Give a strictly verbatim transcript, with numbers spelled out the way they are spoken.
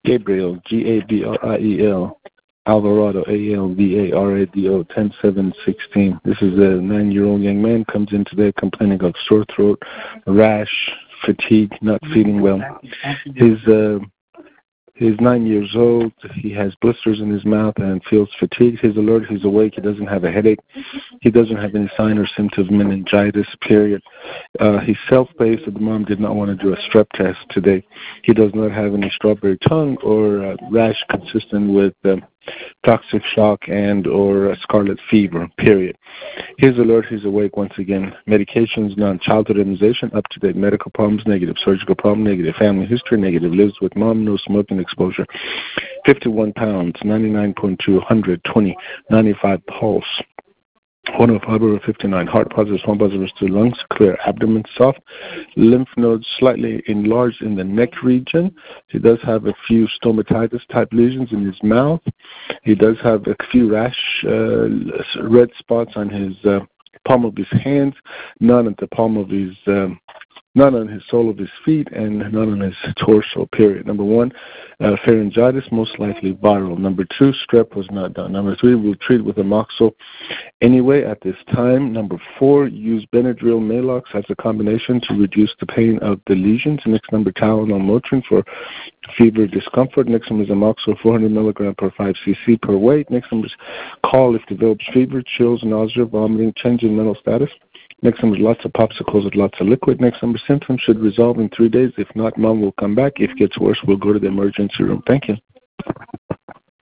Gabriel, G A B R I E L, Alvarado, A L V A R A D O, ten seven sixteen. This is a nine-year-old young man, comes in today complaining of sore throat, rash, fatigue, not feeling well. His uh, He's nine years old. He has blisters in his mouth and feels fatigued. He's alert. He's awake. He doesn't have a headache. He doesn't have any sign or symptom of meningitis, period. Uh, he's self-paced, so the mom did not want to do a strep test today. He does not have any strawberry tongue or uh, rash consistent with um, toxic shock and or uh, scarlet fever, period. He's alert. He's awake once again. Medications, none. Childhood immunization, up-to-date. Medical problems, negative. Surgical problem, negative. Family history, negative. Lives with mom, no smoking exposure. fifty-one pounds, ninety-nine point two, one hundred twenty, ninety-five pulse. one oh five over fifty-nine, heart positive, small positives to lungs, clear abdomen, soft, lymph nodes slightly enlarged in the neck region. He does have a few stomatitis type lesions in his mouth. He does have a few rash, uh, red spots on his uh, palm of his hands, none at the palm of his um, none on his sole of his feet, and none on his torso, period. Number one, uh, pharyngitis, most likely viral. Number two, strep was not done. Number three, we'll treat with amoxil anyway at this time. Number four, use Benadryl Maalox as a combination to reduce the pain of the lesions. Next number, Tylenol Motrin for fever discomfort. Next number is amoxil, four hundred milligrams per five cc per weight. Next number is call if develops fever, chills, nausea, vomiting, change in mental status. Next number is lots of popsicles with lots of liquid. Next number, symptoms should resolve in three days. If not, mom will come back. If it gets worse, we'll go to the emergency room. Thank you.